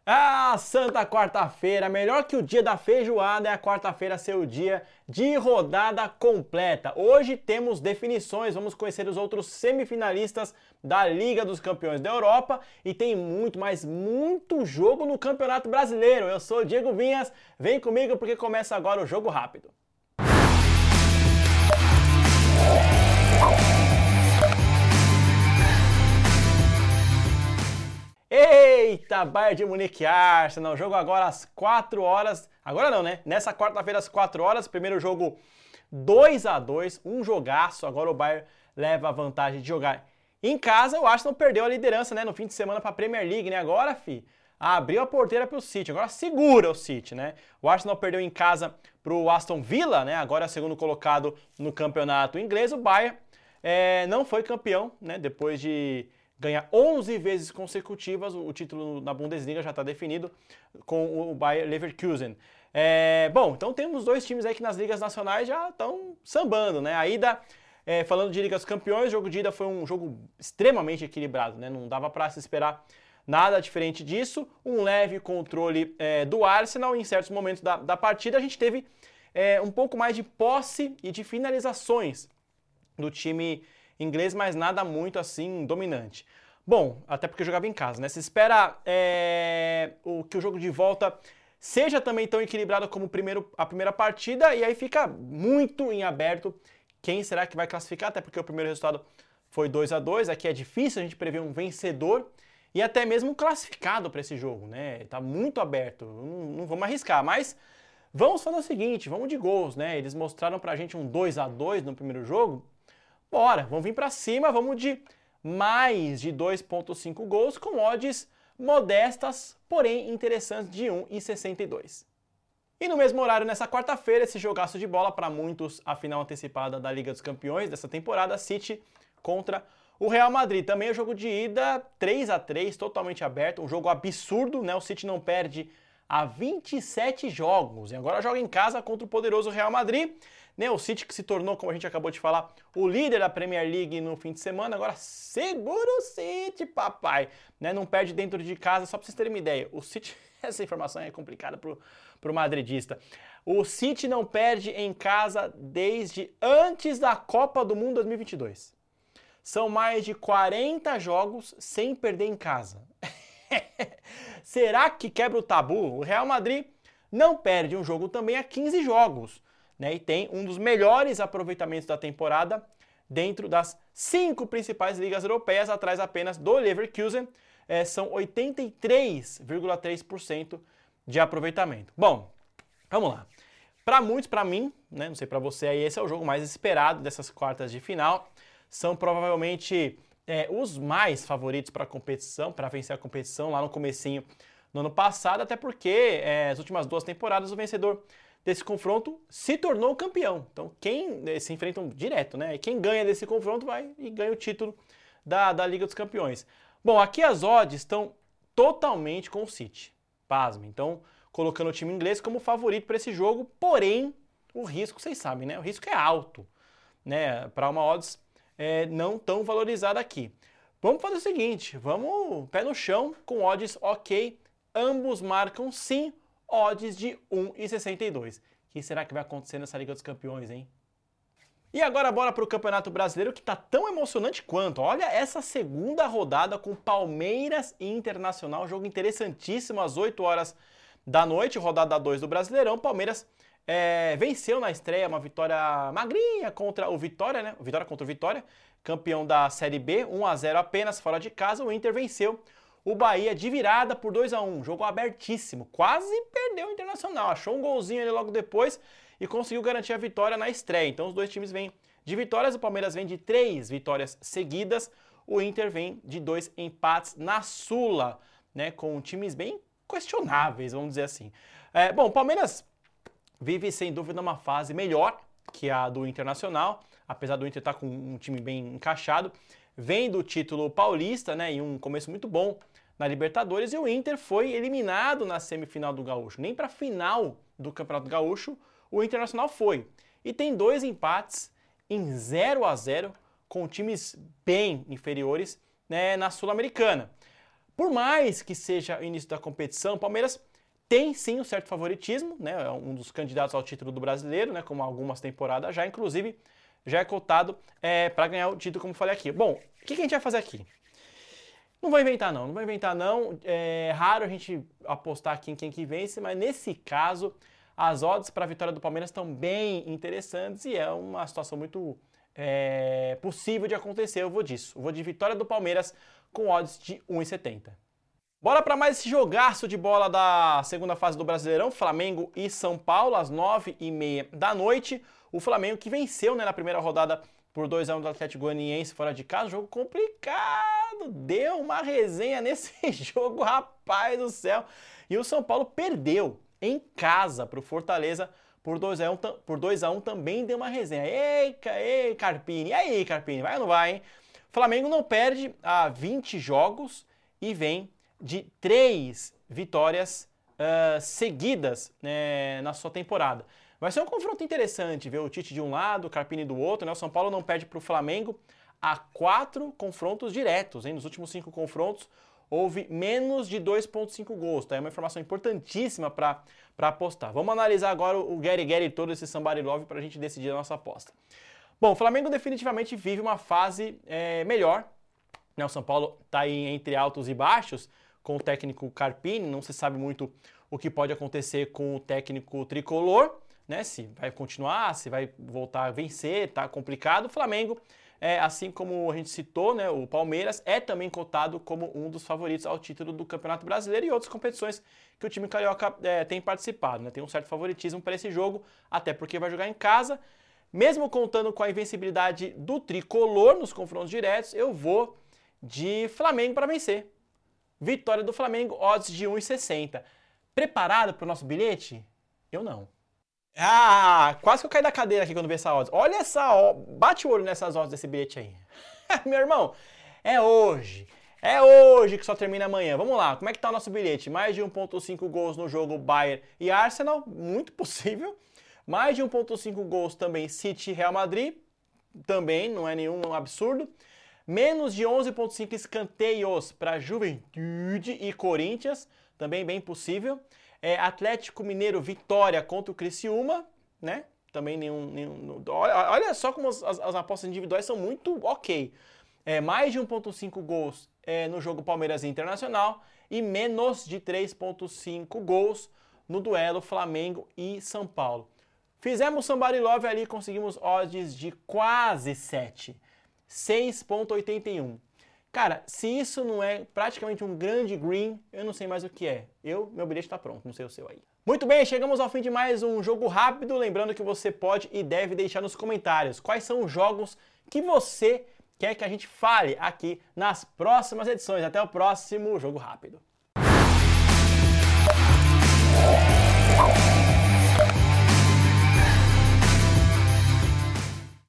Ah, santa quarta-feira, melhor que o dia da feijoada é a quarta-feira ser o dia de rodada completa. Hoje temos definições, vamos conhecer os outros semifinalistas da Liga dos Campeões da Europa e tem muito, mas muito jogo no Campeonato Brasileiro. Eu sou o Diego Vinhas, vem comigo porque começa agora o Jogo Rápido. Eita, Bayern de Munique e Arsenal, jogo agora às 4 horas, agora não, né? Nessa quarta-feira às 4 horas, primeiro jogo 2-2, um jogaço, agora o Bayern leva a vantagem de jogar em casa. O Arsenal perdeu a liderança, né, no fim de semana para a Premier League, né? Agora, abriu a porteira para o City, agora segura o City, né? O Arsenal perdeu em casa para o Aston Villa, né? Agora é segundo colocado no campeonato inglês. O Bayern não foi campeão, né? Depois de ganhar 11 vezes consecutivas, o título na Bundesliga já está definido com o Bayer Leverkusen. Bom, então temos dois times aí que nas ligas nacionais já estão sambando, né? A ida, falando de Liga dos Campeões, o jogo de ida foi um jogo extremamente equilibrado, né? Não dava para se esperar nada diferente disso. Um leve controle do Arsenal. Em certos momentos da partida a gente teve um pouco mais de posse e de finalizações do time inglês, mas nada muito assim dominante. Bom, até porque eu jogava em casa, né? Se espera que o jogo de volta seja também tão equilibrado como a primeira partida, e aí fica muito em aberto quem será que vai classificar, até porque o primeiro resultado foi 2-2, aqui é difícil a gente prever um vencedor e até mesmo um classificado para esse jogo, né? Tá muito aberto, não vamos arriscar, mas vamos fazer o seguinte, vamos de gols, né? Eles mostraram pra gente um 2-2 no primeiro jogo. Bora, vamos vir para cima, vamos de mais de 2,5 gols com odds modestas, porém interessantes de 1,62. E no mesmo horário, nessa quarta-feira, esse jogaço de bola para muitos, a final antecipada da Liga dos Campeões dessa temporada, City contra o Real Madrid. Também o jogo de ida 3-3, totalmente aberto, um jogo absurdo, né? O City não perde há 27 jogos e agora joga em casa contra o poderoso Real Madrid. O City que se tornou, como a gente acabou de falar, o líder da Premier League no fim de semana, agora segura o City, papai, né? Não perde dentro de casa, só para vocês terem uma ideia, o City, essa informação é complicada pro madridista, o City não perde em casa desde antes da Copa do Mundo 2022, são mais de 40 jogos sem perder em casa. Será que quebra o tabu? O Real Madrid não perde um jogo também há 15 jogos, né, e tem um dos melhores aproveitamentos da temporada dentro das 5 principais ligas europeias, atrás apenas do Leverkusen, são 83,3% de aproveitamento. Bom, vamos lá. Para muitos, para mim, né, não sei para você aí, esse é o jogo mais esperado dessas quartas de final. São provavelmente os mais favoritos para a competição, para vencer a competição lá no comecinho no ano passado, até porque as últimas 2 temporadas o vencedor desse confronto se tornou campeão. Então quem se enfrentam direto, né? E quem ganha desse confronto vai e ganha o título da Liga dos Campeões. Bom, aqui as odds estão totalmente com o City. Pasme. Então, colocando o time inglês como favorito para esse jogo, porém, o risco, vocês sabem, né? O risco é alto, né? Para uma odds não tão valorizada aqui. Vamos fazer o seguinte, vamos pé no chão com odds ok, ambos marcam sim, odds de 1,62. O que será que vai acontecer nessa Liga dos Campeões, hein? E agora bora para o Campeonato Brasileiro, que tá tão emocionante quanto. Olha essa segunda rodada com Palmeiras e Internacional, jogo interessantíssimo às 8 horas da noite, rodada 2 do Brasileirão. Palmeiras venceu na estreia, uma vitória magrinha contra o Vitória, né? Vitória contra o Vitória, campeão da Série B, 1-0 apenas, fora de casa. O Inter venceu o Bahia de virada por 2-1, jogo abertíssimo, quase perdeu o Internacional, achou um golzinho ali logo depois e conseguiu garantir a vitória na estreia. Então os dois times vêm de vitórias, o Palmeiras vem de 3 vitórias seguidas, o Inter vem de 2 empates na Sula, né, com times bem questionáveis, vamos dizer assim. Bom, o Palmeiras vive sem dúvida uma fase melhor que a do Internacional, apesar do Inter estar com um time bem encaixado, vem do título paulista, né, e um começo muito bom na Libertadores, e o Inter foi eliminado na semifinal do Gaúcho. Nem para a final do Campeonato Gaúcho o Internacional foi. E tem 2 empates em 0-0 com times bem inferiores, né, na Sul-Americana. Por mais que seja o início da competição, o Palmeiras tem sim um certo favoritismo, né? É um dos candidatos ao título do brasileiro, né? Como algumas temporadas já, inclusive já é cotado para ganhar o título, como eu falei aqui. Bom, o que a gente vai fazer aqui? Não vou inventar não. É raro a gente apostar aqui em quem que vence, mas nesse caso as odds para a vitória do Palmeiras estão bem interessantes e é uma situação muito possível de acontecer, eu vou disso. Eu vou de vitória do Palmeiras com odds de 1,70. Bora para mais esse jogaço de bola da segunda fase do Brasileirão, Flamengo e São Paulo, às 9h30 da noite. O Flamengo que venceu, né, na primeira rodada por 2-1 do Atlético Goianiense fora de casa, jogo complicado, deu uma resenha nesse jogo, rapaz do céu. E o São Paulo perdeu em casa para o Fortaleza por 2-1 também deu uma resenha. Ei, Carpini, e aí, Carpini, vai ou não vai, hein? O Flamengo não perde há 20 jogos e vem de 3 vitórias seguidas, né, na sua temporada. Vai ser um confronto interessante ver o Tite de um lado, o Carpini do outro, né? O São Paulo não perde para o Flamengo há 4 confrontos diretos, hein? Nos últimos 5 confrontos houve menos de 2,5 gols, tá? É uma informação importantíssima para apostar. Vamos analisar agora o Gary todo, esse Somebody Love, para a gente decidir a nossa aposta. Bom, o Flamengo definitivamente vive uma fase melhor, né? O São Paulo está aí entre altos e baixos com o técnico Carpini, não se sabe muito o que pode acontecer com o técnico tricolor, né? Se vai continuar, se vai voltar a vencer, tá complicado. O Flamengo, assim como a gente citou, né, o Palmeiras é também cotado como um dos favoritos ao título do Campeonato Brasileiro e outras competições que o time carioca tem participado, né? Tem um certo favoritismo para esse jogo, até porque vai jogar em casa. Mesmo contando com a invencibilidade do tricolor nos confrontos diretos, eu vou de Flamengo para vencer. Vitória do Flamengo, odds de 1,60. Preparado para o nosso bilhete? Eu não. Ah, quase que eu caí da cadeira aqui quando vi essa odds. Olha essa, bate o olho nessas odds desse bilhete aí. Meu irmão, é hoje que só termina amanhã. Vamos lá, como é que tá o nosso bilhete? Mais de 1,5 gols no jogo Bayern e Arsenal, muito possível. Mais de 1,5 gols também City e Real Madrid, também não é nenhum absurdo. Menos de 11,5 escanteios para Juventude e Corinthians, também bem possível. Atlético Mineiro, vitória contra o Criciúma, né? Também nenhum olha só como as apostas individuais são muito ok. Mais de 1,5 gols no jogo Palmeiras Internacional e menos de 3,5 gols no duelo Flamengo e São Paulo. Fizemos Somebody Love ali, conseguimos odds de quase 7. 6,81. Cara, se isso não é praticamente um grande green, eu não sei mais o que é. Meu bilhete está pronto, não sei o seu aí. Muito bem, chegamos ao fim de mais um jogo rápido. Lembrando que você pode e deve deixar nos comentários quais são os jogos que você quer que a gente fale aqui nas próximas edições. Até o próximo Jogo Rápido.